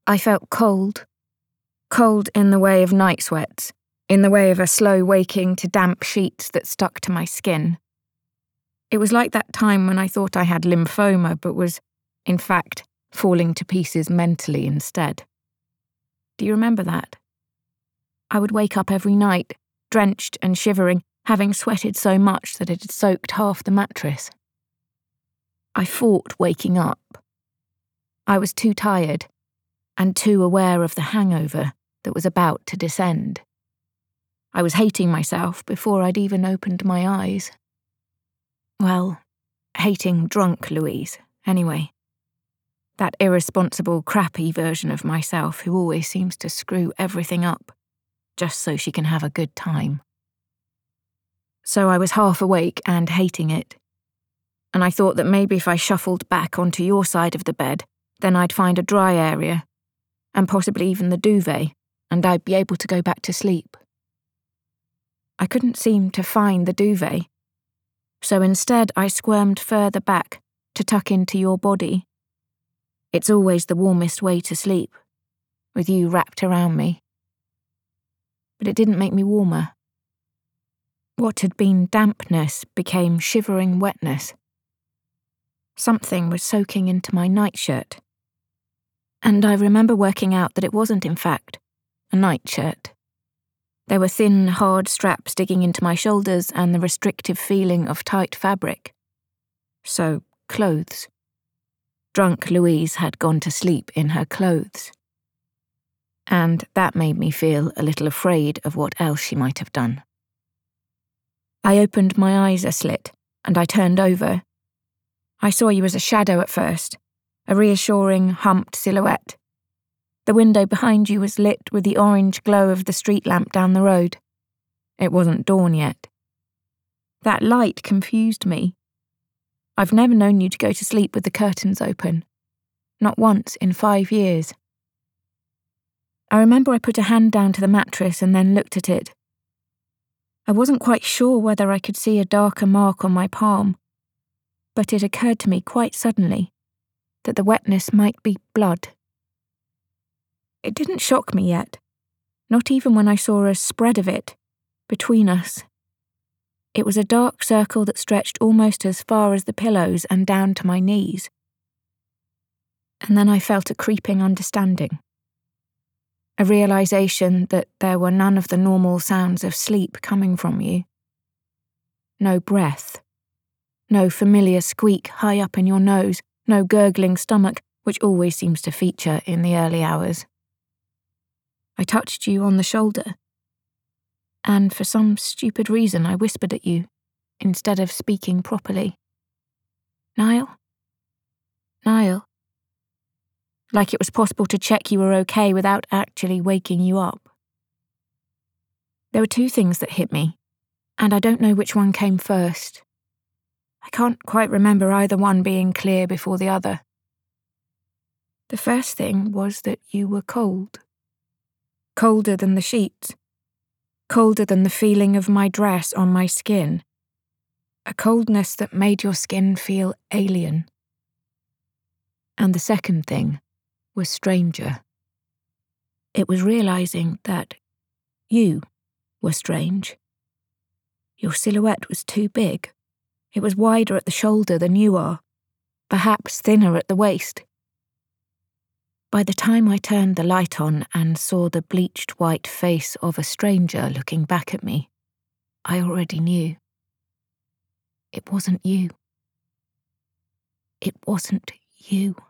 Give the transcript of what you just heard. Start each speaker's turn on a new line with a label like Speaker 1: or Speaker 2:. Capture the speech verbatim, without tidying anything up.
Speaker 1: I felt cold. Cold in the way of night sweats, in the way of a slow waking to damp sheets that stuck to my skin. It was like that time when I thought I had lymphoma but was, in fact, falling to pieces mentally instead. Do you remember that? I would wake up every night, drenched and shivering, having sweated so much that it had soaked half the mattress. I fought waking up. I was too tired, and too aware of the hangover that was about to descend. I was hating myself before I'd even opened my eyes. Well, hating drunk Louise, anyway. That irresponsible, crappy version of myself who always seems to screw everything up, just so she can have a good time. So I was half awake and hating it. And I thought that maybe if I shuffled back onto your side of the bed, then I'd find a dry area, and possibly even the duvet, and I'd be able to go back to sleep. I couldn't seem to find the duvet, so instead I squirmed further back to tuck into your body. It's always the warmest way to sleep, with you wrapped around me. But it didn't make me warmer. What had been dampness became shivering wetness. Something was soaking into my nightshirt. And I remember working out that it wasn't, in fact, a nightshirt. There were thin, hard straps digging into my shoulders and the restrictive feeling of tight fabric. So, clothes. Drunk Louise had gone to sleep in her clothes. And that made me feel a little afraid of what else she might have done. I opened my eyes a slit, and I turned over. I saw you as a shadow at first, a reassuring, humped silhouette. The window behind you was lit with the orange glow of the street lamp down the road. It wasn't dawn yet. That light confused me. I've never known you to go to sleep with the curtains open. Not once in five years. I remember I put a hand down to the mattress and then looked at it. I wasn't quite sure whether I could see a darker mark on my palm, but it occurred to me quite suddenly that the wetness might be blood. It didn't shock me yet, not even when I saw a spread of it between us. It was a dark circle that stretched almost as far as the pillows and down to my knees. And then I felt a creeping understanding. A realization that there were none of the normal sounds of sleep coming from you. No breath. No familiar squeak high up in your nose. No gurgling stomach, which always seems to feature in the early hours. I touched you on the shoulder. And for some stupid reason I whispered at you, instead of speaking properly. Niall? Niall? Like it was possible to check you were okay without actually waking you up. There were two things that hit me, and I don't know which one came first. I can't quite remember either one being clear before the other. The first thing was that you were cold. Colder than the sheets. Colder than the feeling of my dress on my skin. A coldness that made your skin feel alien. And the second thing was stranger. It was realizing that you were strange. Your silhouette was too big. It was wider at the shoulder than you are, perhaps thinner at the waist. By the time I turned the light on and saw the bleached white face of a stranger looking back at me, I already knew. It wasn't you. It wasn't you.